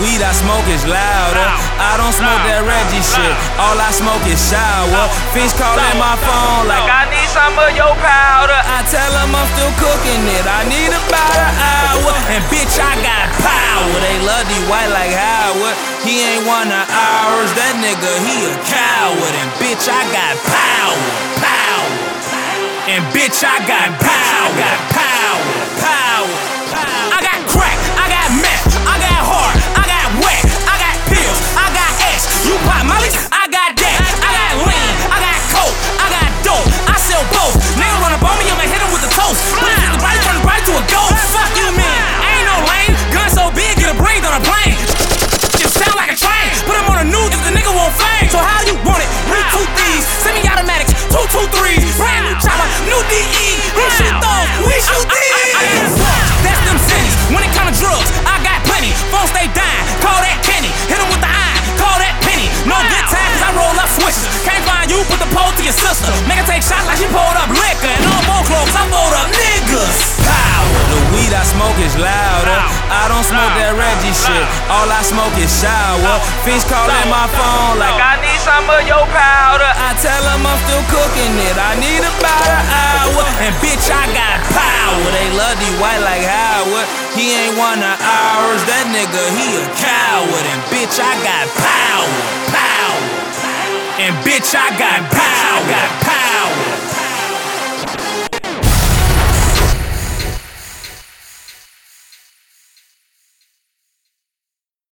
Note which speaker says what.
Speaker 1: weed I smoke is louder. I don't smoke that Reggie shit. All I smoke is shower. Fiends calling my phone like I need some of your powder. I tell them I'm still cooking it. I need about an hour. And bitch, I got power. They love D White like Howard. He ain't one of ours. That nigga, he a coward. And bitch, I got power. And bitch, I got power. I got crack, I got meth, I got hard, I got wet, I got pills, I got X. You pop Molly, I got that. I got lean, I got coke, I got dope. I sell both. Nigga run up on me, I'ma hit him with the toast. But if the body turn the body to a ghost, fuck you, man. I ain't no lame. Gun so big, get a breathe on a plane. Just sound like a train. Put him on the news if the nigga won't fame. So how you want it? We 2 D's, semi-automatics, 223s, brand new chopper, new DE. We shoot those, we shoot these. That's them cities. When it come to drugs, I got plenty. Phone stay dying, call that Kenny. Hit him with the iron, call that penny. No good time, cause I roll up switches. Can't find you, put the pole to your sister. Make her take shots like she pulled up liquor. And all more clothes, I fold up niggas. Power. The weed I smoke is louder. I don't smoke that Reggie shit. All I smoke is shower. Fiends calling my phone like I need some of your powder. I tell them I'm still cooking it. I need about an hour. And bitch, I got power. They love D White like Howard. He ain't one of ours. That nigga, he a coward. And bitch, I got power. And bitch, I got power.